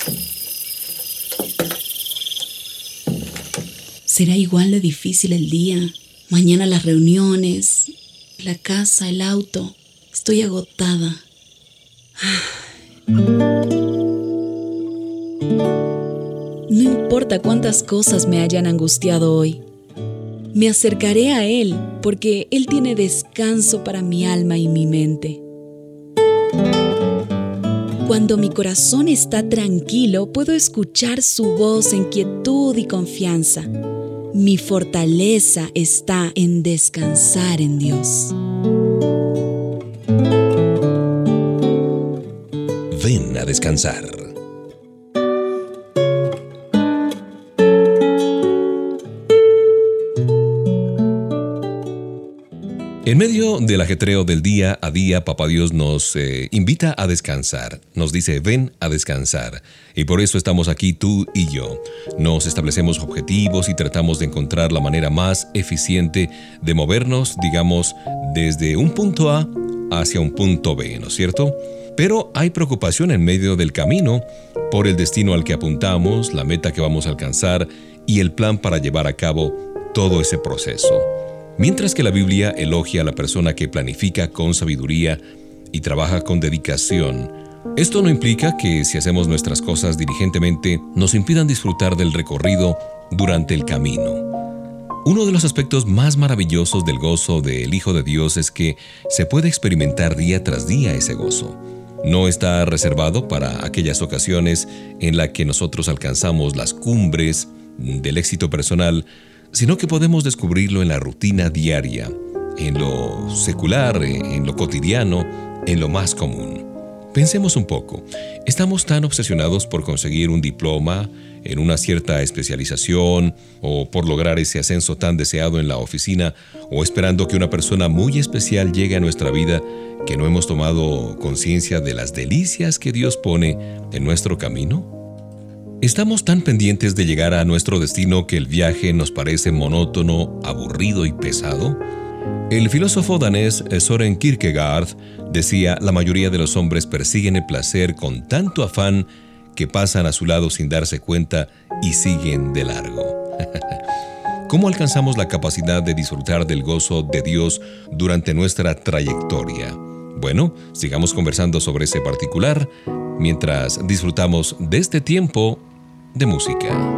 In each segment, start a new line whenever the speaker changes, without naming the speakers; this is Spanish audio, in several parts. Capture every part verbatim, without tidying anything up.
Será igual de difícil el día. Mañana las reuniones, la casa, el auto. Estoy agotada. No importa cuántas cosas me hayan angustiado hoy. Me acercaré a Él porque Él tiene descanso para mi alma y mi mente. Cuando mi corazón está tranquilo, puedo escuchar su voz en quietud y confianza. Mi fortaleza está en descansar en Dios.
Ven a descansar. En medio del ajetreo del día a día, Papá Dios nos eh, invita a descansar. Nos dice, ven a descansar. Y por eso estamos aquí tú y yo. Nos establecemos objetivos y tratamos de encontrar la manera más eficiente de movernos, digamos, desde un punto A hacia un punto B, ¿no es cierto? Pero hay preocupación en medio del camino por el destino al que apuntamos, la meta que vamos a alcanzar y el plan para llevar a cabo todo ese proceso. Mientras que la Biblia elogia a la persona que planifica con sabiduría y trabaja con dedicación, esto no implica que si hacemos nuestras cosas diligentemente nos impidan disfrutar del recorrido durante el camino. Uno de los aspectos más maravillosos del gozo del Hijo de Dios es que se puede experimentar día tras día ese gozo. No está reservado para aquellas ocasiones en las que nosotros alcanzamos las cumbres del éxito personal, sino que podemos descubrirlo en la rutina diaria, en lo secular, en lo cotidiano, en lo más común. Pensemos un poco. Estamos tan obsesionados por conseguir un diploma en una cierta especialización o por lograr ese ascenso tan deseado en la oficina o esperando que una persona muy especial llegue a nuestra vida que no hemos tomado conciencia de las delicias que Dios pone en nuestro camino. ¿Estamos tan pendientes de llegar a nuestro destino que el viaje nos parece monótono, aburrido y pesado? El filósofo danés Søren Kierkegaard decía: la mayoría de los hombres persiguen el placer con tanto afán que pasan a su lado sin darse cuenta y siguen de largo. ¿Cómo alcanzamos la capacidad de disfrutar del gozo de Dios durante nuestra trayectoria? Bueno, sigamos conversando sobre ese particular mientras disfrutamos de este tiempo de música.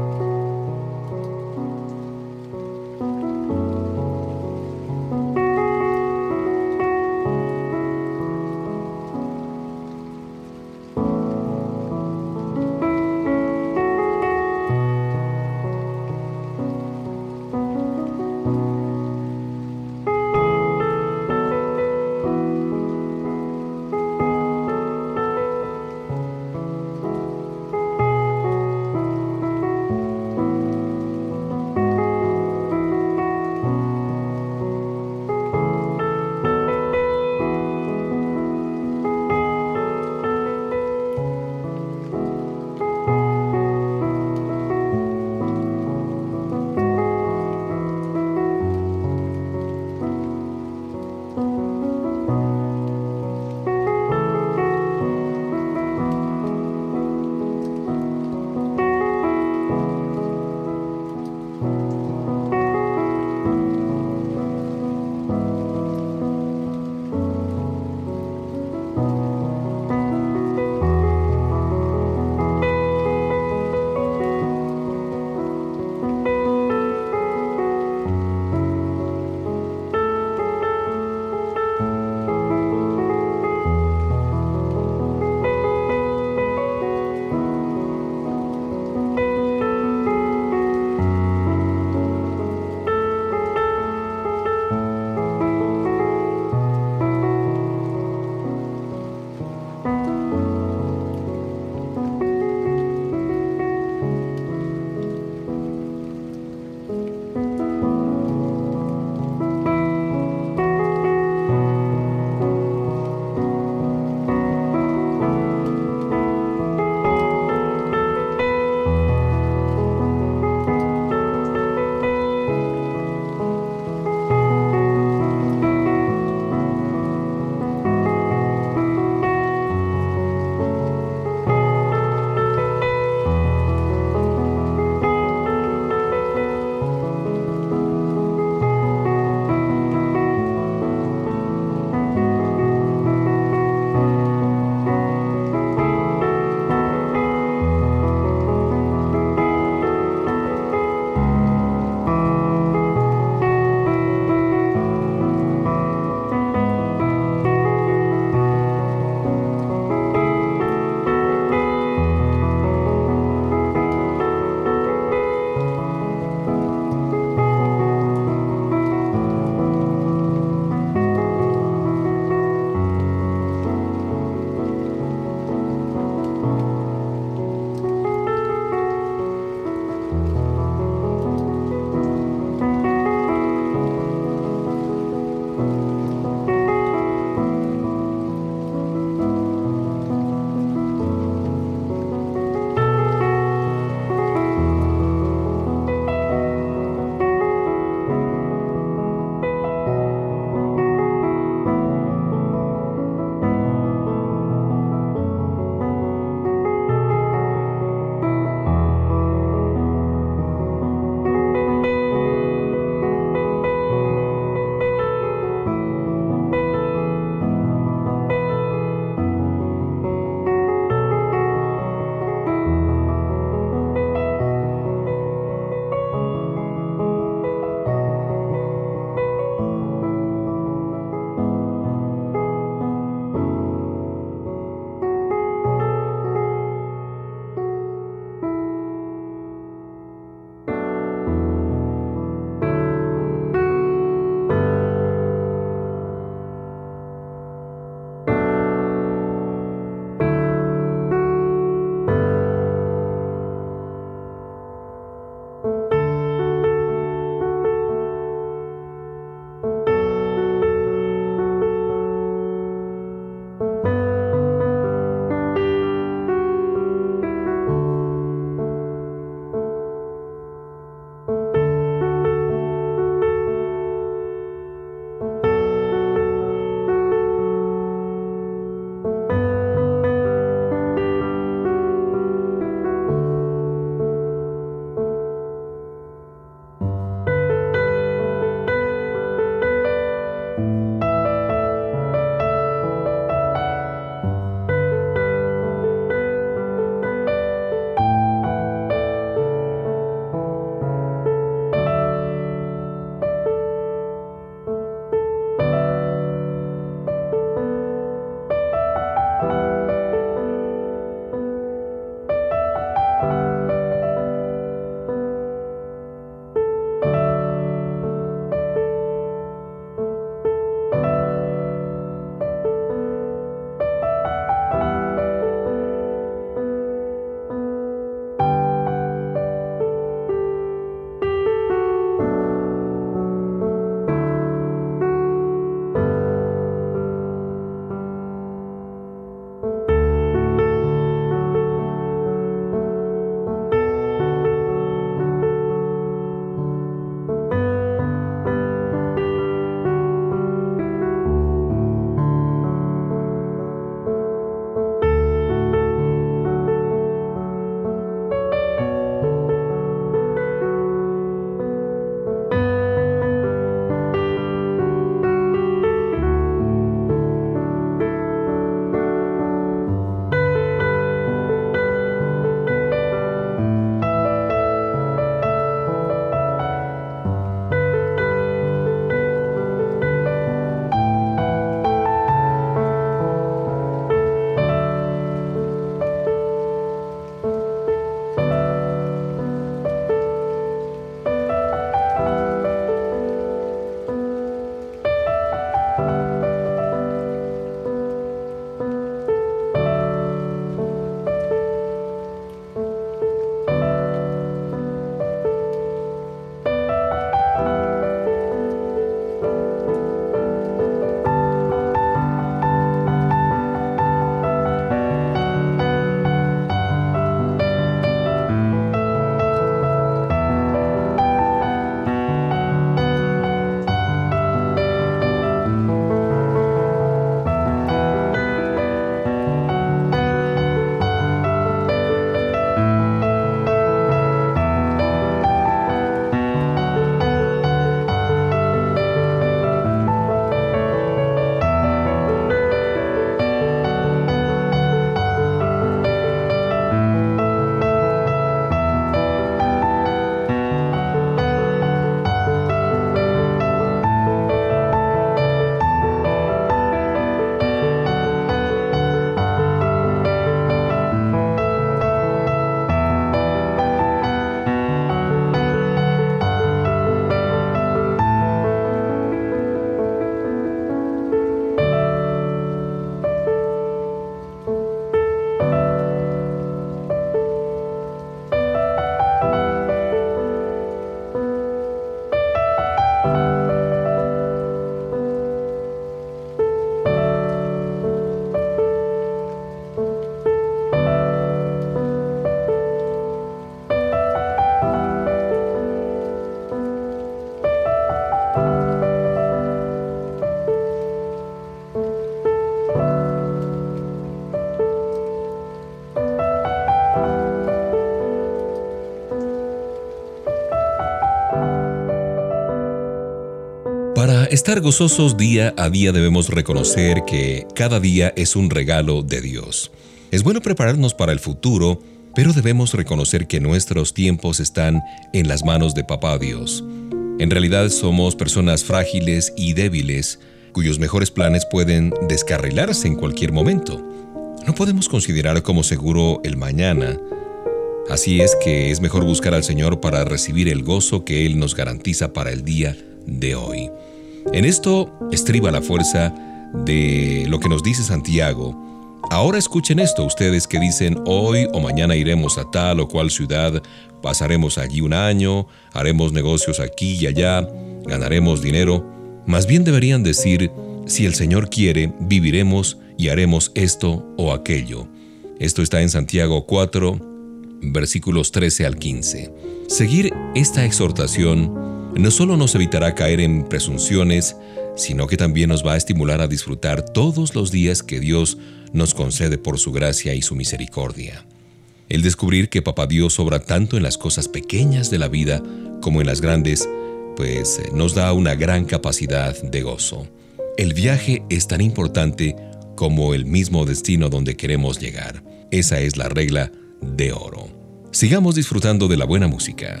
estar gozosos día a día debemos reconocer que cada día es un regalo de Dios. Es bueno prepararnos para el futuro, pero debemos reconocer que nuestros tiempos están en las manos de Papá Dios. En realidad somos personas frágiles y débiles, cuyos mejores planes pueden descarrilarse en cualquier momento. No podemos considerar como seguro el mañana. Así es que es mejor buscar al Señor para recibir el gozo que Él nos garantiza para el día de hoy. En esto estriba la fuerza de lo que nos dice Santiago. Ahora escuchen esto, ustedes que dicen hoy o mañana iremos a tal o cual ciudad, pasaremos allí un año, haremos negocios aquí y allá, ganaremos dinero. Más bien deberían decir, si el Señor quiere, viviremos y haremos esto o aquello. Esto está en Santiago cuatro, versículos trece al quince. Seguir esta exhortación no solo nos evitará caer en presunciones, sino que también nos va a estimular a disfrutar todos los días que Dios nos concede por su gracia y su misericordia. El descubrir que Papá Dios obra tanto en las cosas pequeñas de la vida como en las grandes, pues nos da una gran capacidad de gozo. El viaje es tan importante como el mismo destino donde queremos llegar. Esa es la regla de oro. Sigamos disfrutando de la buena música.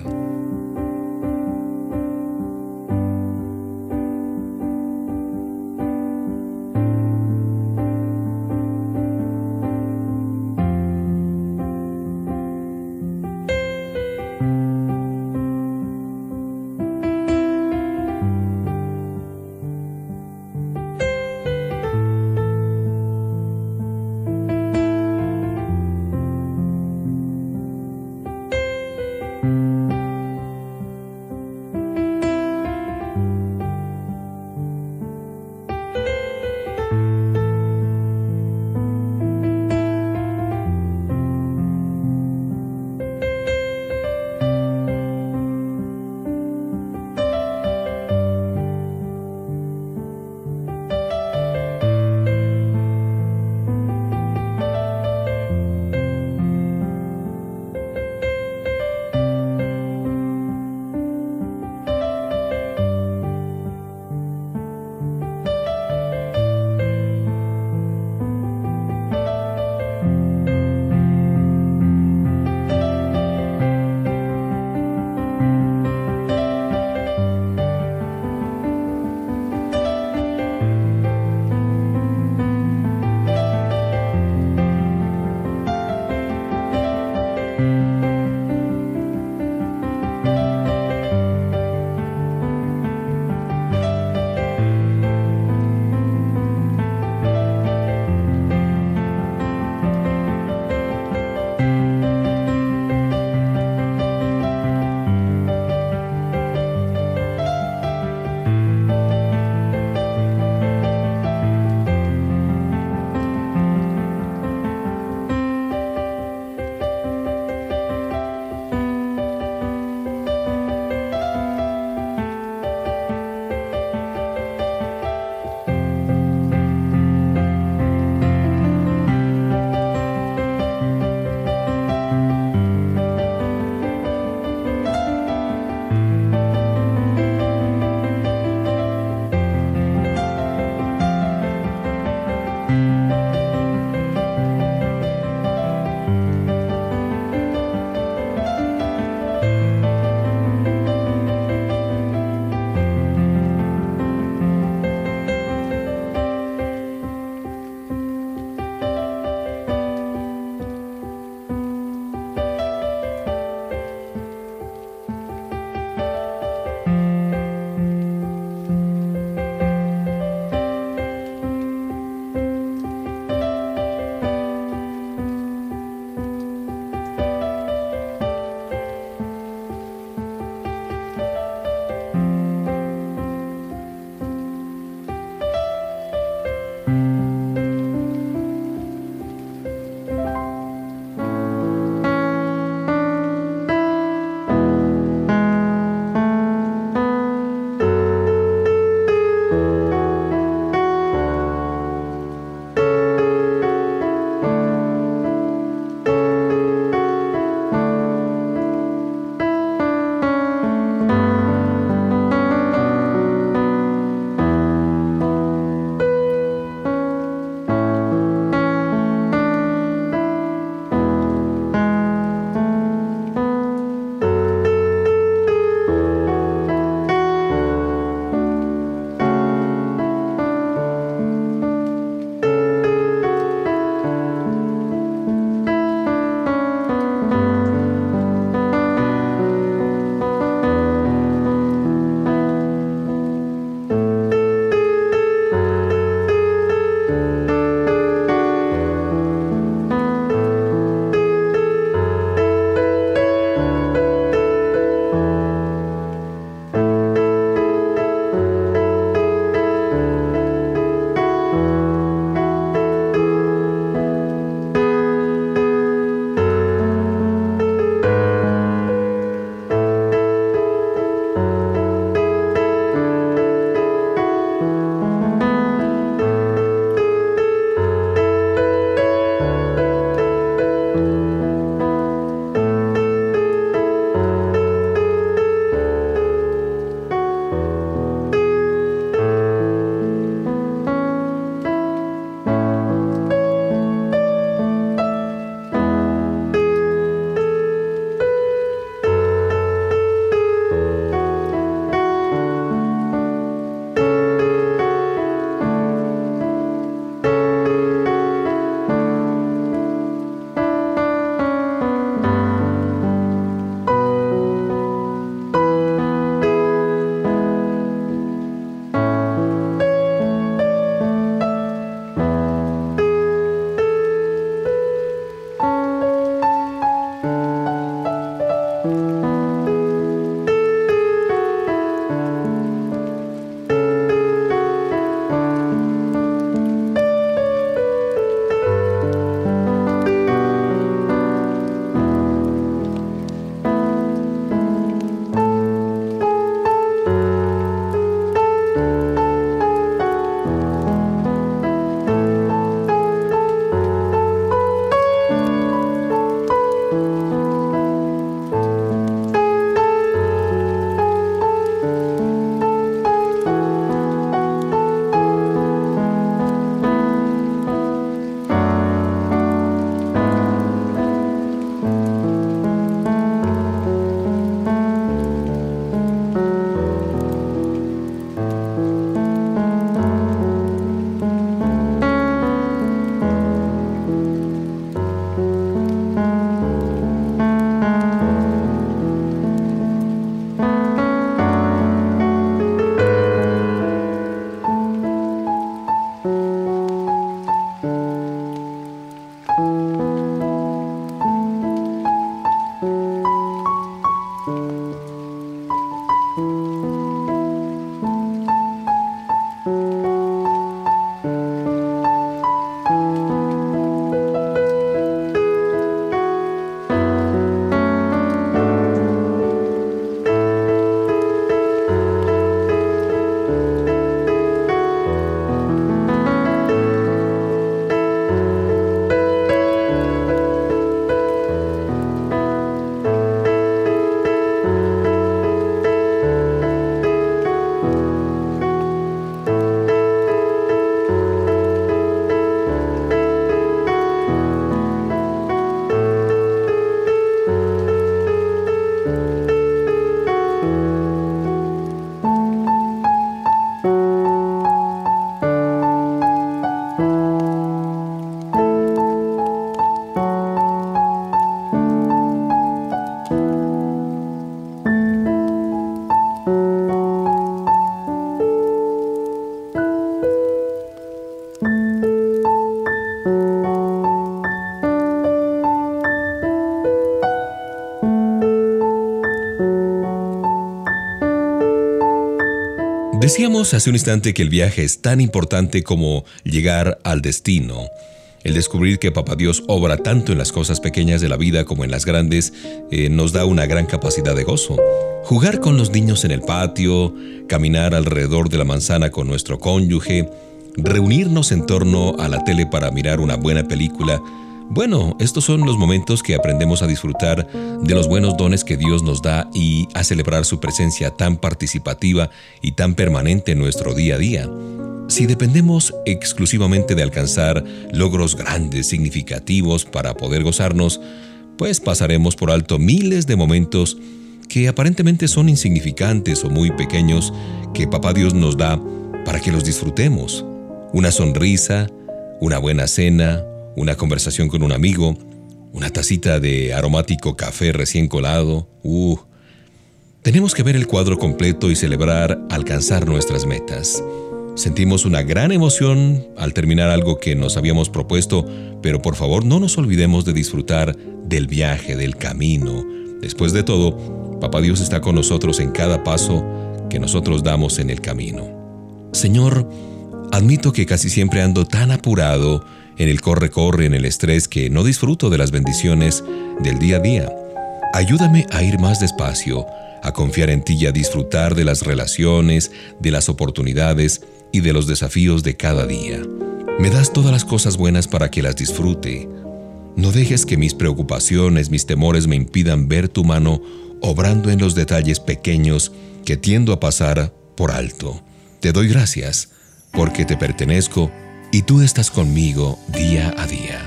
Decíamos hace un instante que el viaje es tan importante como llegar al destino. El descubrir que Papá Dios obra tanto en las cosas pequeñas de la vida como en las grandes eh, nos da una gran capacidad de gozo. Jugar con los niños en el patio, caminar alrededor de la manzana con nuestro cónyuge, reunirnos en torno a la tele para mirar una buena película. Bueno, estos son los momentos que aprendemos a disfrutar de los buenos dones que Dios nos da y a celebrar su presencia tan participativa y tan permanente en nuestro día a día. Si dependemos exclusivamente de alcanzar logros grandes, significativos para poder gozarnos, pues pasaremos por alto miles de momentos que aparentemente son insignificantes o muy pequeños que Papá Dios nos da para que los disfrutemos. Una sonrisa, una buena cena, una conversación con un amigo, una tacita de aromático café recién colado. Uh, tenemos que ver el cuadro completo y celebrar alcanzar nuestras metas. Sentimos una gran emoción al terminar algo que nos habíamos propuesto, pero por favor no nos olvidemos de disfrutar del viaje, del camino. Después de todo, Papá Dios está con nosotros en cada paso que nosotros damos en el camino. Señor, admito que casi siempre ando tan apurado en el corre-corre, en el estrés, que no disfruto de las bendiciones del día a día. Ayúdame a ir más despacio, a confiar en ti y a disfrutar de las relaciones, de las oportunidades y de los desafíos de cada día. Me das todas las cosas buenas para que las disfrute. No dejes que mis preocupaciones, mis temores me impidan ver tu mano obrando en los detalles pequeños que tiendo a pasar por alto. Te doy gracias porque te pertenezco y tú estás conmigo día a día.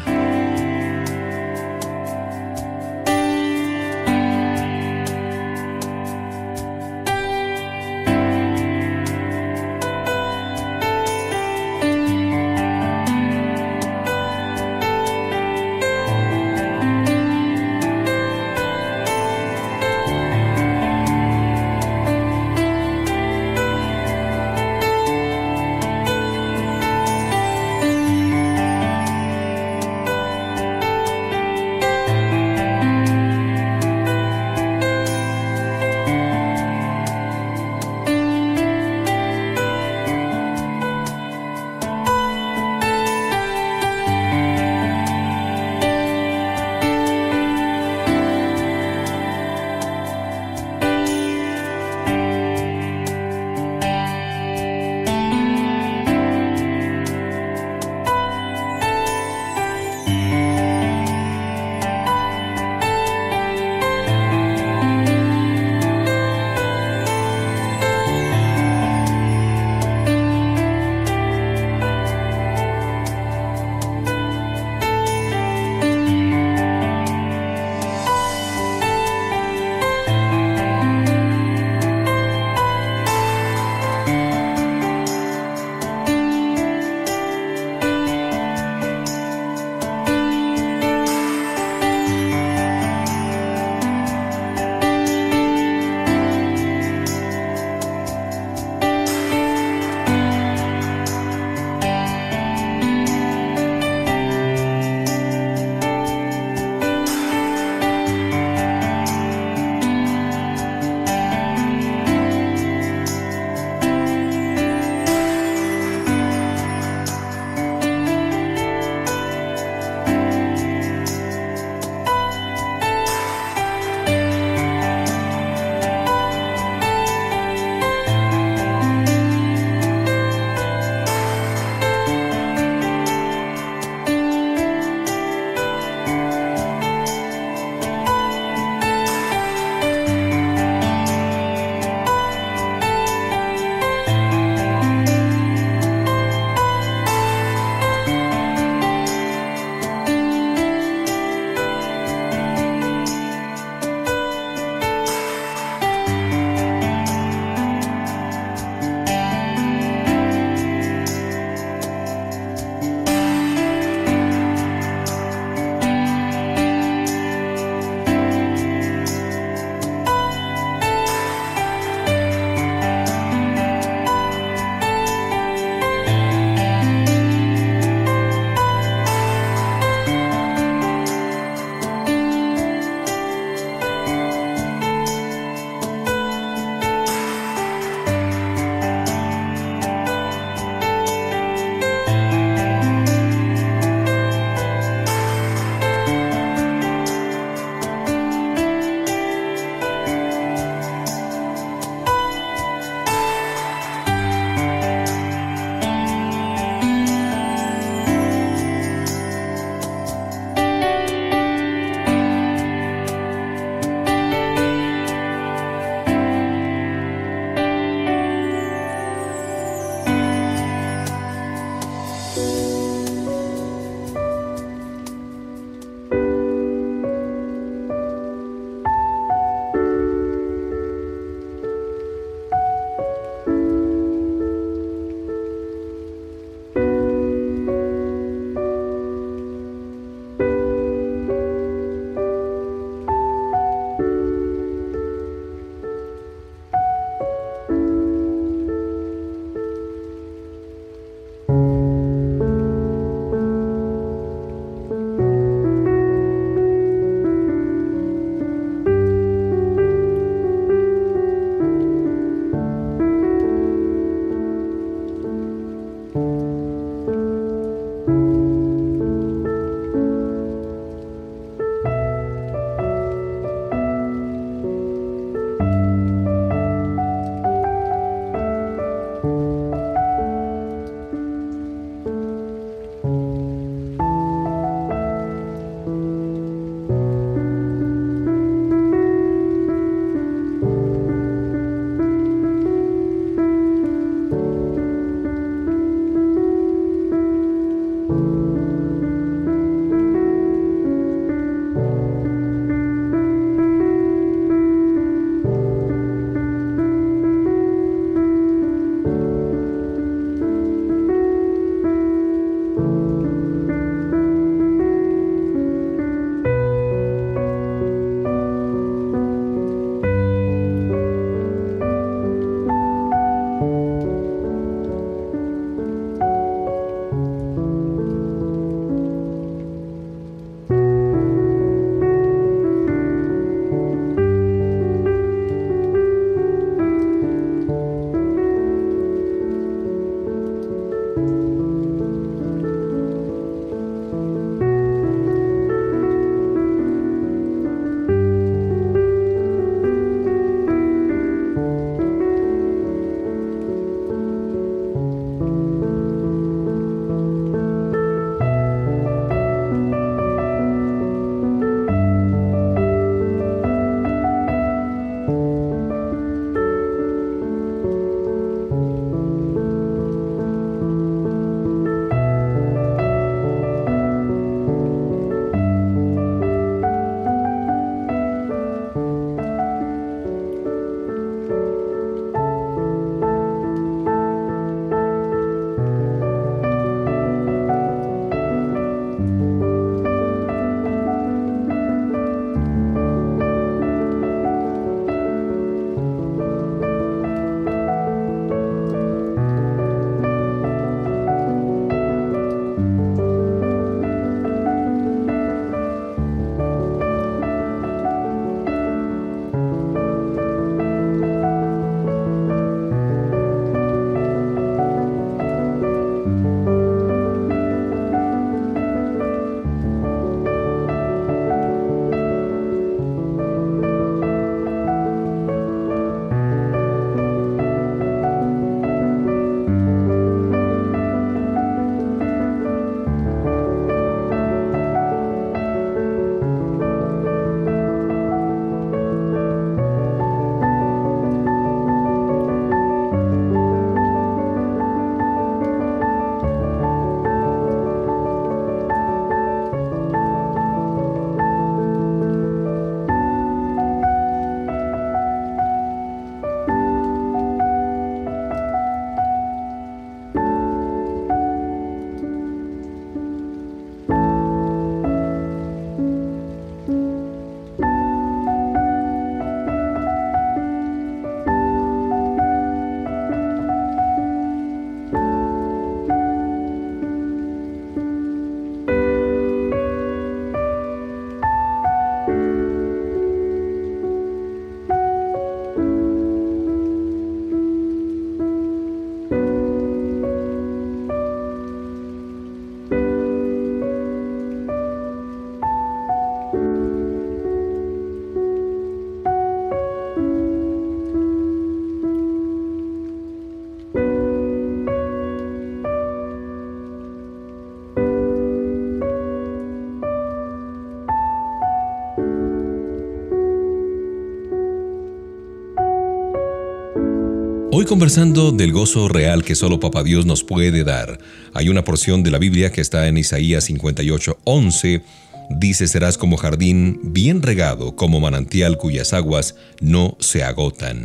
Hoy conversando del gozo real que solo Papá Dios nos puede dar. Hay una porción de la Biblia que está en Isaías cincuenta y ocho, once. Dice: serás como jardín bien regado, como manantial cuyas aguas no se agotan.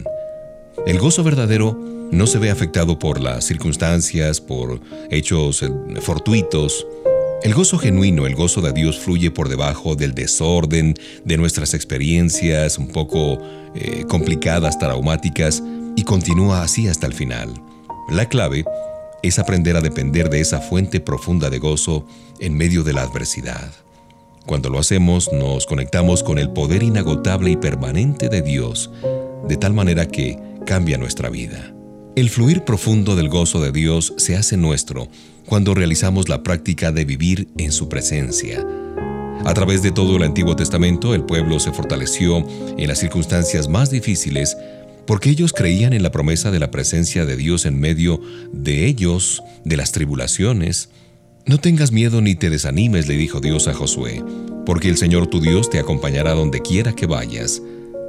El gozo verdadero no se ve afectado por las circunstancias, por hechos fortuitos. El gozo genuino, el gozo de Dios, fluye por debajo del desorden de nuestras experiencias un poco eh, complicadas, traumáticas, y continúa así hasta el final. La clave es aprender a depender de esa fuente profunda de gozo en medio de la adversidad. Cuando lo hacemos, nos conectamos con el poder inagotable y permanente de Dios, de tal manera que cambia nuestra vida. El fluir profundo del gozo de Dios se hace nuestro cuando realizamos la práctica de vivir en su presencia. A través de todo el Antiguo Testamento, el pueblo se fortaleció en las circunstancias más difíciles porque ellos creían en la promesa de la presencia de Dios en medio de ellos, de las tribulaciones. No tengas miedo ni te desanimes, le dijo Dios a Josué, porque el Señor tu Dios te acompañará donde quiera que vayas.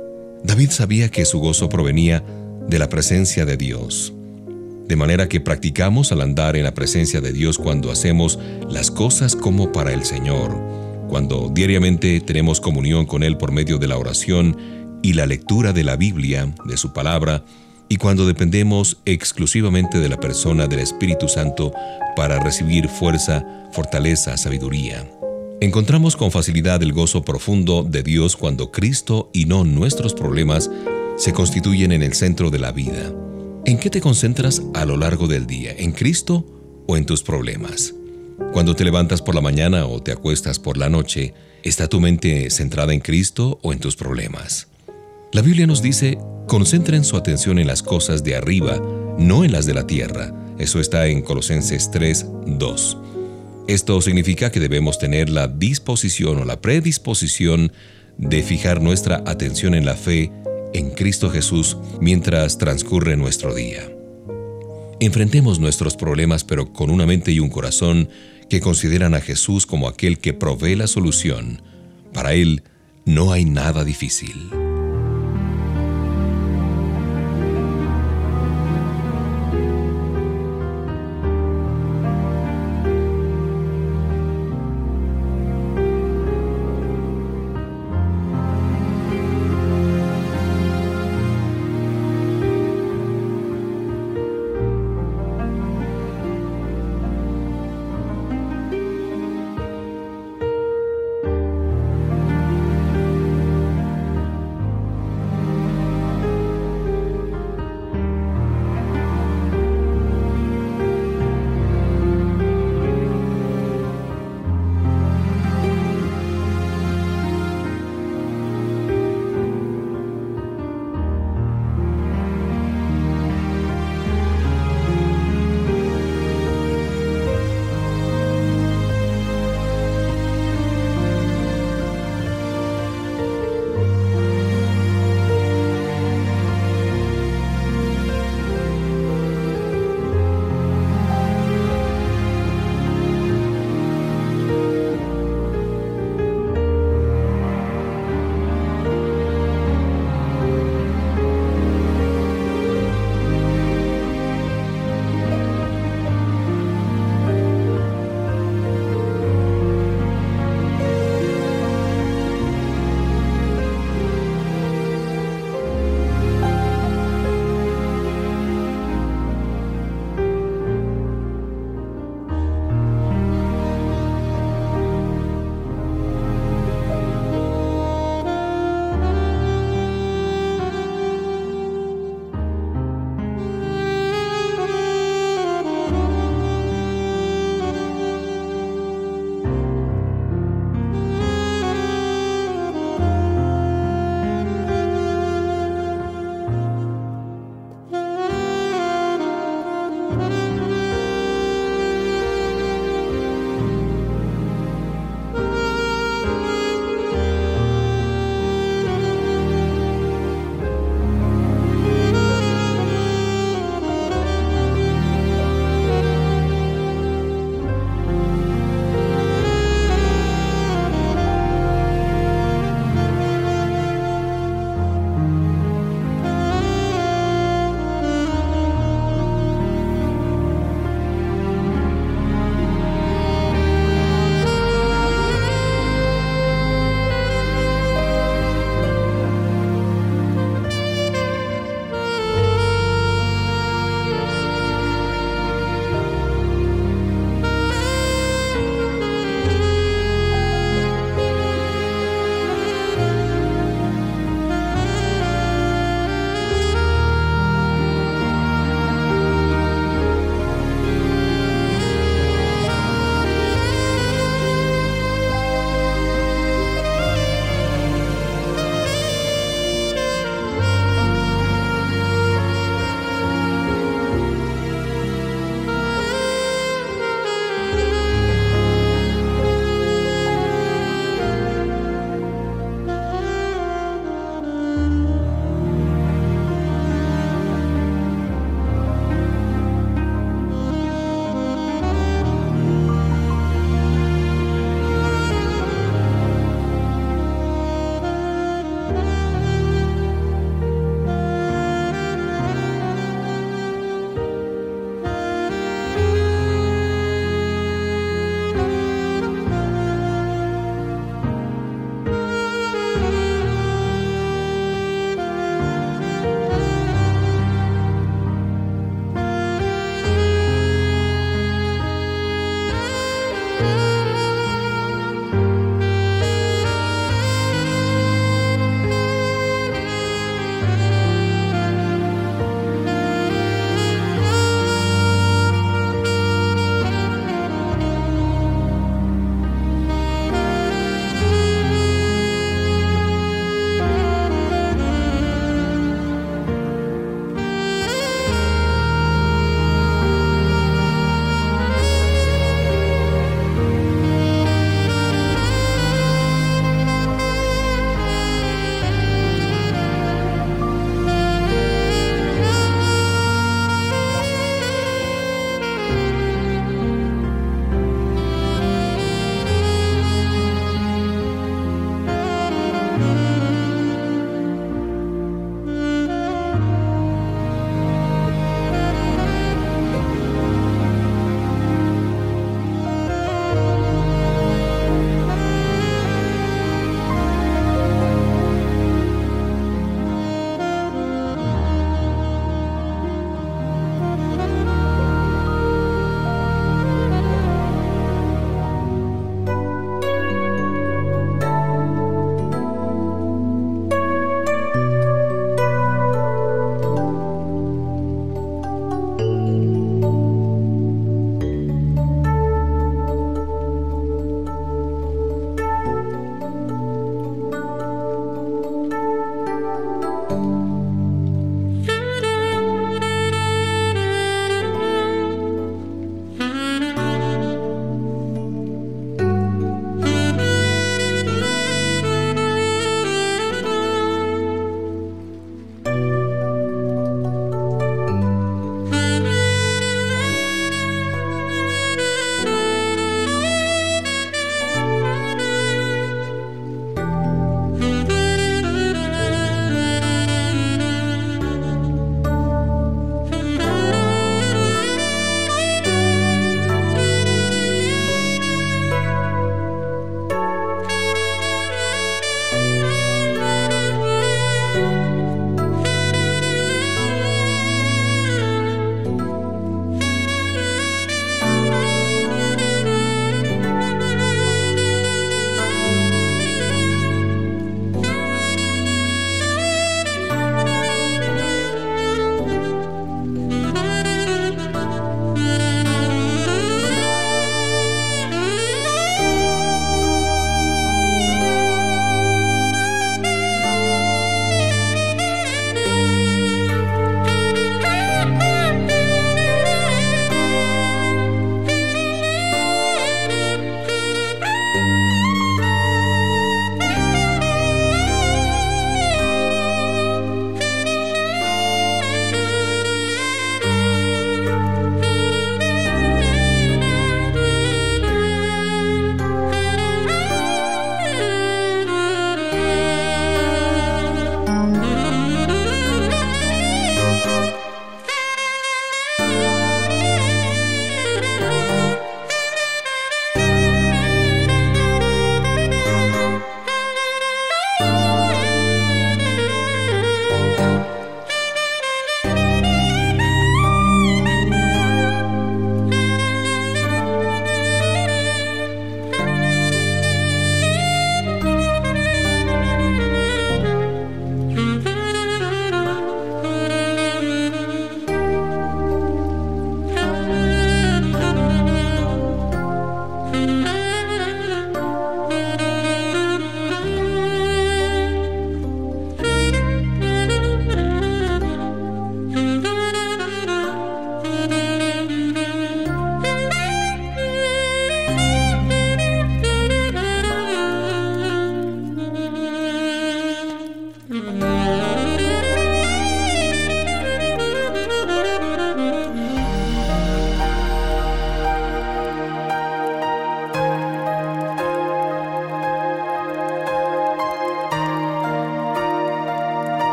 David sabía que su gozo provenía de la presencia de Dios, de manera que practicamos al andar en la presencia de Dios cuando hacemos las cosas como para el Señor, cuando diariamente tenemos comunión con Él por medio de la oración y la lectura de la Biblia, de su palabra, y cuando dependemos exclusivamente de la persona del Espíritu Santo para recibir fuerza, fortaleza, sabiduría. Encontramos con facilidad el gozo profundo de Dios cuando Cristo y no nuestros problemas se constituyen en el centro de la vida. ¿En qué te concentras a lo largo del día? ¿En Cristo o en tus problemas? Cuando te levantas por la mañana o te acuestas por la noche, ¿está tu mente centrada en Cristo o en tus problemas? La Biblia nos dice: concentren su atención en las cosas de arriba, no en las de la tierra. Eso está en Colosenses tres, dos. Esto significa que debemos tener la disposición o la predisposición de fijar nuestra atención en la fe en Cristo Jesús mientras transcurre nuestro día. Enfrentemos nuestros problemas, pero con una mente y un corazón que consideran a Jesús como aquel que provee la solución. Para Él no hay nada difícil.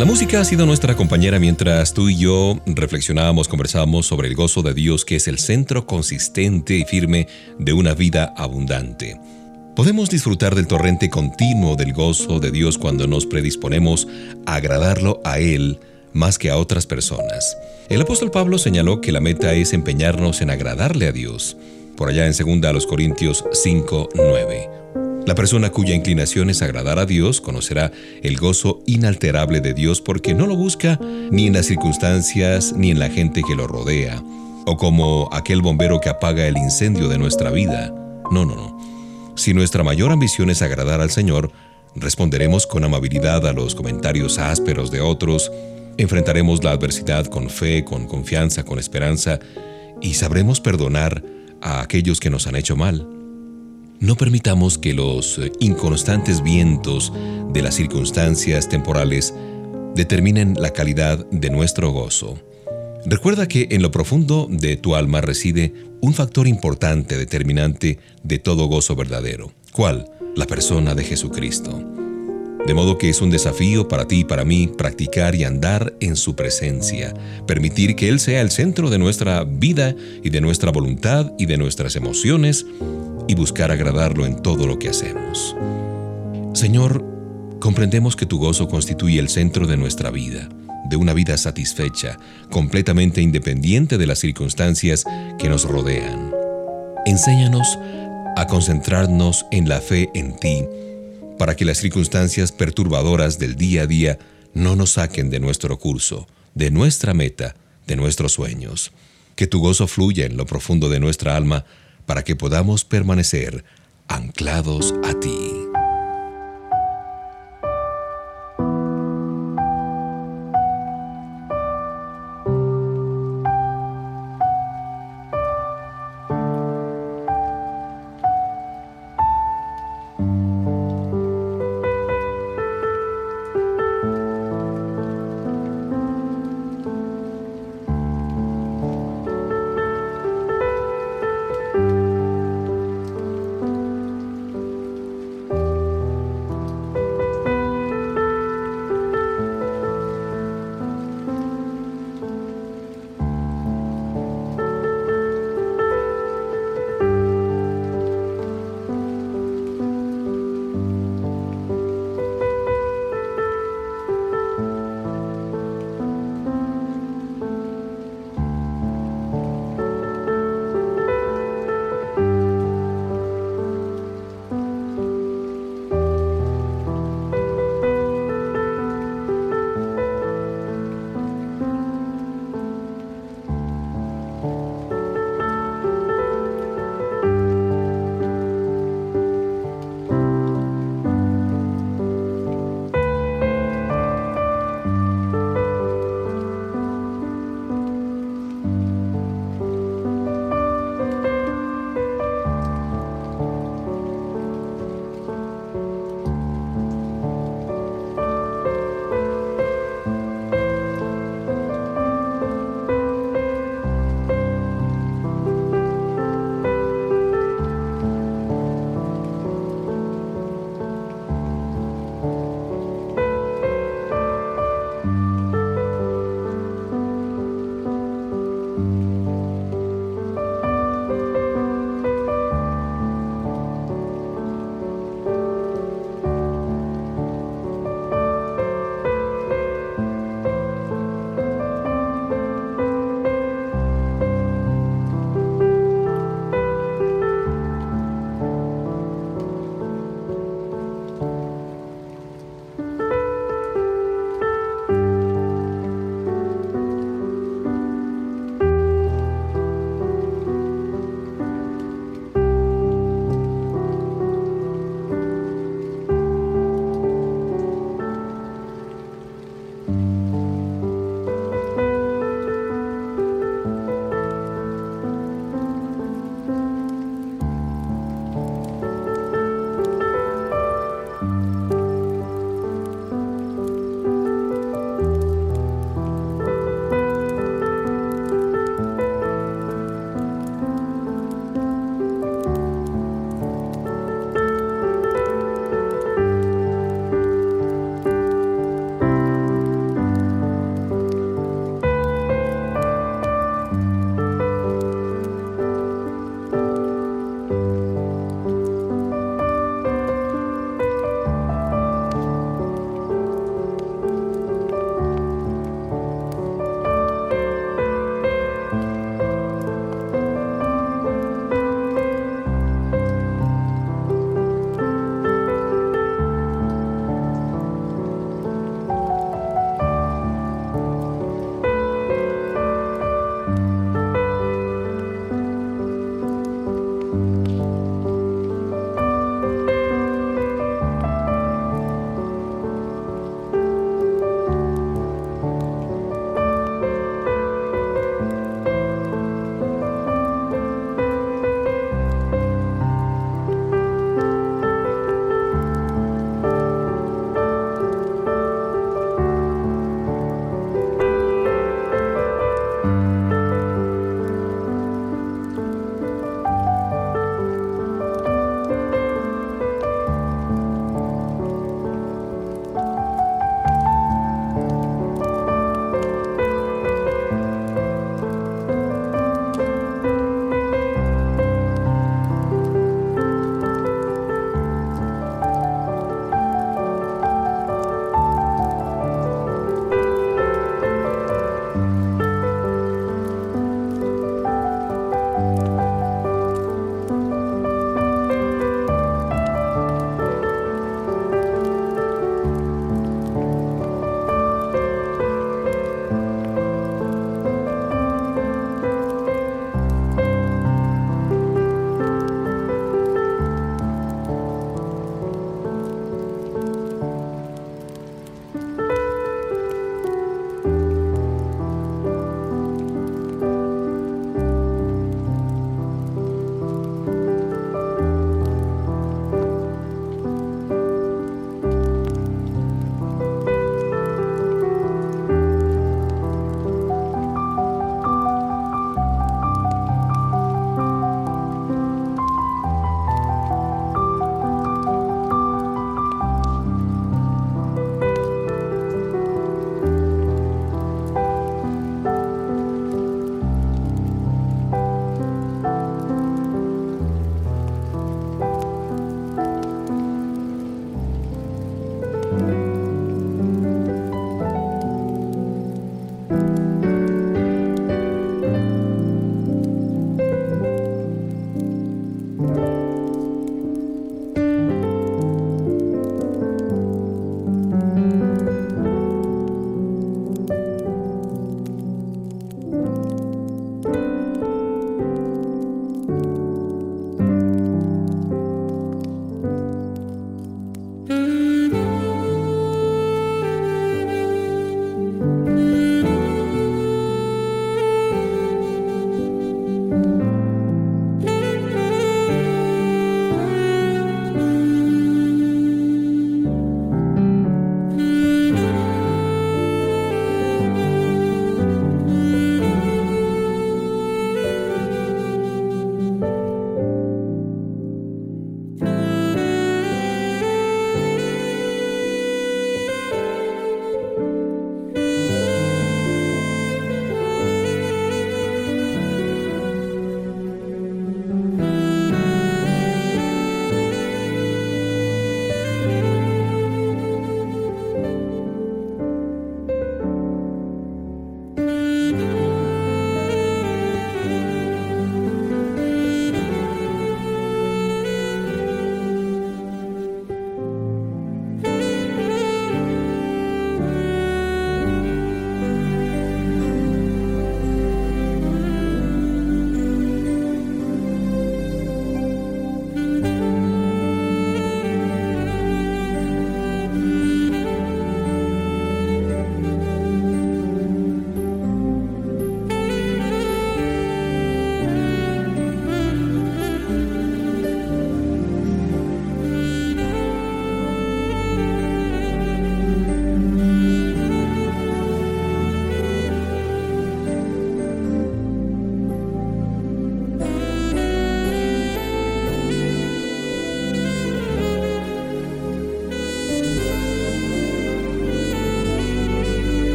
La música ha sido nuestra compañera mientras tú y yo reflexionábamos, conversábamos sobre el gozo de Dios, que es el centro consistente y firme de una vida abundante. Podemos disfrutar del torrente continuo del gozo de Dios cuando nos predisponemos a agradarlo a Él más que a otras personas. El apóstol Pablo señaló que la meta es empeñarnos en agradarle a Dios, por allá en segunda a los Corintios cinco nueve. La persona cuya inclinación es agradar a Dios conocerá el gozo inalterable de Dios porque no lo busca ni en las circunstancias ni en la gente que lo rodea, o como aquel bombero que apaga el incendio de nuestra vida. No, no, no. Si nuestra mayor ambición es agradar al Señor, responderemos con amabilidad a los comentarios ásperos de otros, enfrentaremos la adversidad con fe, con confianza, con esperanza, y sabremos perdonar a aquellos que nos han hecho mal. No permitamos que los inconstantes vientos de las circunstancias temporales determinen la calidad de nuestro gozo. Recuerda que en lo profundo de tu alma reside un factor importante, determinante de todo gozo verdadero. ¿Cuál? La persona de Jesucristo. De modo que es un desafío para ti y para mí practicar y andar en su presencia, permitir que Él sea el centro de nuestra vida y de nuestra voluntad y de nuestras emociones, y buscar agradarlo en todo lo que hacemos. Señor, comprendemos que tu gozo constituye el centro de nuestra vida, de una vida satisfecha, completamente independiente de las circunstancias que nos rodean. Enséñanos a concentrarnos en la fe en ti, para que las circunstancias perturbadoras del día a día no nos saquen de nuestro curso, de nuestra meta, de nuestros sueños. Que tu gozo fluya en lo profundo de nuestra alma, para que podamos permanecer anclados a ti.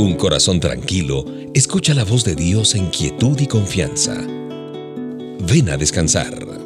Un corazón tranquilo escucha la voz de Dios en quietud y confianza. Ven a descansar.